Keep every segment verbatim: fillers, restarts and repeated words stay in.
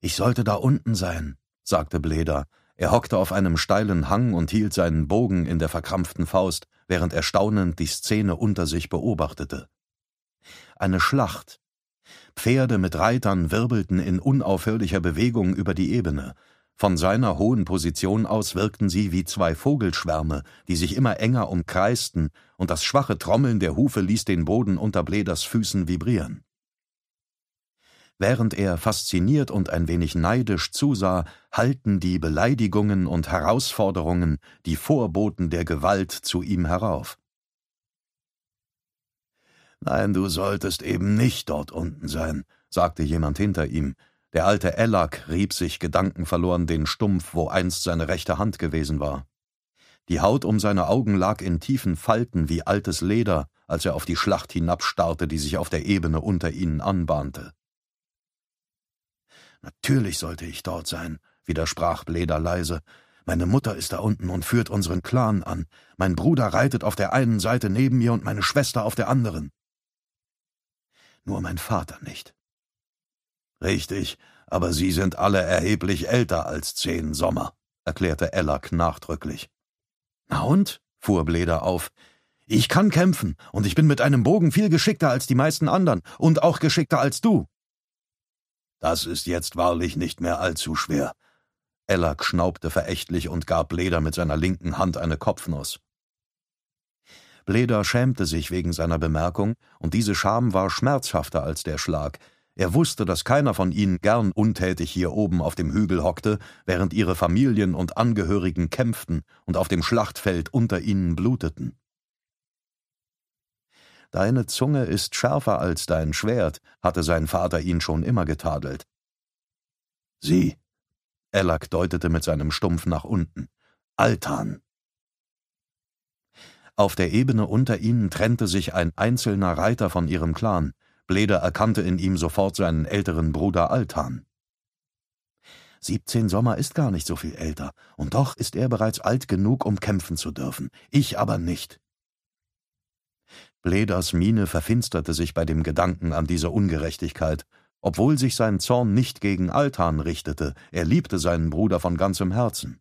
»Ich sollte da unten sein«, sagte Bleda. Er hockte auf einem steilen Hang und hielt seinen Bogen in der verkrampften Faust, während er staunend die Szene unter sich beobachtete. Eine Schlacht. Pferde mit Reitern wirbelten in unaufhörlicher Bewegung über die Ebene. Von seiner hohen Position aus wirkten sie wie zwei Vogelschwärme, die sich immer enger umkreisten, und das schwache Trommeln der Hufe ließ den Boden unter Bledas Füßen vibrieren. Während er fasziniert und ein wenig neidisch zusah, hallten die Beleidigungen und Herausforderungen, die Vorboten der Gewalt, zu ihm herauf. »Nein, du solltest eben nicht dort unten sein«, sagte jemand hinter ihm. Der alte Ellak rieb sich gedankenverloren den Stumpf, wo einst seine rechte Hand gewesen war. Die Haut um seine Augen lag in tiefen Falten wie altes Leder, als er auf die Schlacht hinabstarrte, die sich auf der Ebene unter ihnen anbahnte. »Natürlich sollte ich dort sein«, widersprach Bleda leise. »Meine Mutter ist da unten und führt unseren Clan an. Mein Bruder reitet auf der einen Seite neben mir und meine Schwester auf der anderen. Nur mein Vater nicht.« »Richtig, aber sie sind alle erheblich älter als zehn Sommer«, erklärte Ellak nachdrücklich. »Na und?«, fuhr Bleda auf. »Ich kann kämpfen, und ich bin mit einem Bogen viel geschickter als die meisten anderen, und auch geschickter als du.« »Das ist jetzt wahrlich nicht mehr allzu schwer.« Ellak schnaubte verächtlich und gab Bleda mit seiner linken Hand eine Kopfnuss. Bleda schämte sich wegen seiner Bemerkung, und diese Scham war schmerzhafter als der Schlag. Er wusste, dass keiner von ihnen gern untätig hier oben auf dem Hügel hockte, während ihre Familien und Angehörigen kämpften und auf dem Schlachtfeld unter ihnen bluteten. »Deine Zunge ist schärfer als dein Schwert«, hatte sein Vater ihn schon immer getadelt. »Sieh«, Ellak deutete mit seinem Stumpf nach unten, »Altan.« Auf der Ebene unter ihnen trennte sich ein einzelner Reiter von ihrem Clan. Bleda erkannte in ihm sofort seinen älteren Bruder Altan. Siebzehn Sommer ist gar nicht so viel älter, und doch ist er bereits alt genug, um kämpfen zu dürfen. Ich aber nicht. Bledas Miene verfinsterte sich bei dem Gedanken an diese Ungerechtigkeit, obwohl sich sein Zorn nicht gegen Altan richtete, er liebte seinen Bruder von ganzem Herzen.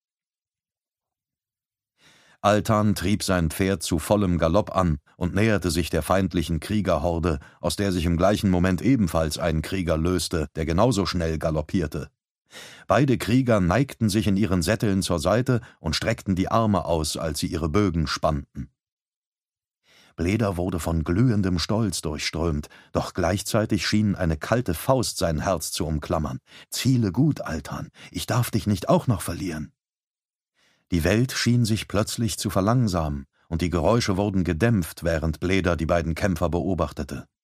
Altan trieb sein Pferd zu vollem Galopp an und näherte sich der feindlichen Kriegerhorde, aus der sich im gleichen Moment ebenfalls ein Krieger löste, der genauso schnell galoppierte. Beide Krieger neigten sich in ihren Sätteln zur Seite und streckten die Arme aus, als sie ihre Bögen spannten. Bleda wurde von glühendem Stolz durchströmt, doch gleichzeitig schien eine kalte Faust sein Herz zu umklammern. »Ziele gut, Altan, ich darf dich nicht auch noch verlieren.« Die Welt schien sich plötzlich zu verlangsamen, und die Geräusche wurden gedämpft, während Bleda die beiden Kämpfer beobachtete.